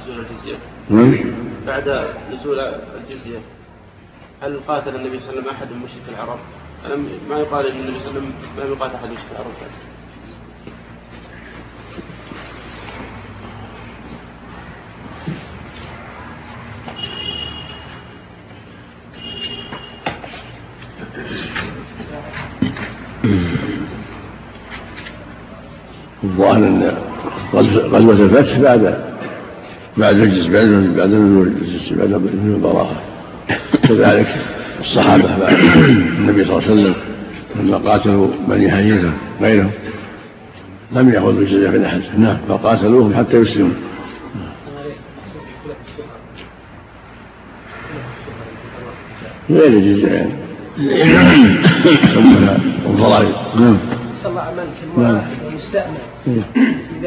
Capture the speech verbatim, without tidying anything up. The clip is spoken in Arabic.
نزول الجزية نعم. بعد نزول الجزية هل قاتل النبي صلى الله عليه وسلم أحد من مشرك العرب؟ ألم ما يقال أن النبي صلى الله عليه وسلم ما يقاتل أحد مشرك العرب بس. الظاهر أن غزوة الفتح بعد بعد الجزء بعد بعد نزول الجزء بعد نزول البراءة. كذلك الصحابة بعد النبي صلى الله عليه وسلم لما قاتلوا بني حنيفة غيرهم لم يأخذوا الجزية من أحد، نعم، فقاتلوهم حتى يسلموا. غير الجزية يعني الضرائب. نعم. صلى الله عليه وسلم مستأمن